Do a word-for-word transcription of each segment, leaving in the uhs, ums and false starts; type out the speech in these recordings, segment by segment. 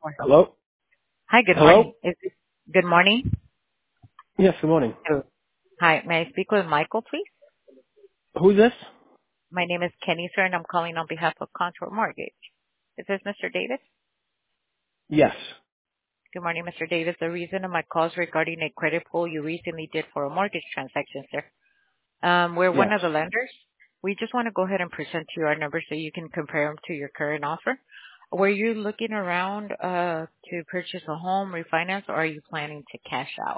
Or- Hello? Hi, good morning. Hello? Is this good morning? Yes, good morning. Hello. Hi, may I speak with Michael, please? Who's this? My name is Kenny, sir, and I'm calling on behalf of Contour Mortgage. Is this Mister Davis? Yes. Good morning, Mister Davis. The reason of my call is regarding a credit pull you recently did for a mortgage transaction, sir. Um, we're one Yes. of the lenders. We just want to go ahead and present to you our numbers so you can compare them to your current offer. Were you looking around uh, to purchase a home, refinance, or are you planning to cash out?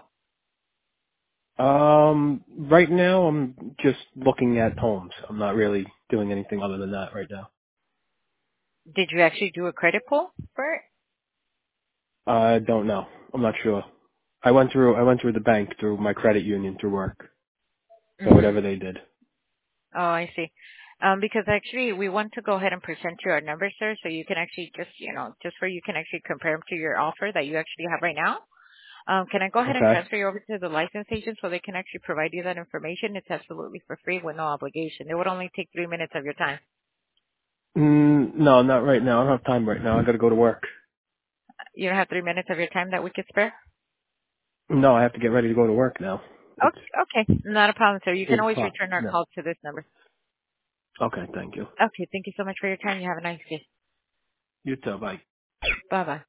Um, right now I'm just looking at homes. I'm not really doing anything other than that right now. Did you actually do a credit pull for it? I don't know. I'm not sure. I went through, I went through the bank through my credit union through work. So Mm-hmm. whatever they did. Oh, I see. Um, because actually we want to go ahead and present you our numbers, sir, so you can actually just, you know, just for you can actually compare them to your offer that you actually have right now. Um, can I go ahead and Okay. transfer you over to the license agent so they can actually provide you that information? It's absolutely for free with no obligation. It would only take three minutes of your time. Mm, no, not right now. I don't have time right now. I gotta go to work. You don't have three minutes of your time that we could spare? No, I have to get ready to go to work now. It's Okay, okay. Not a problem, sir. You can eight always o'clock. return our No. call to this number. Okay, thank you. Okay, thank you so much for your time. You have a nice day. You too, bye. Bye-bye.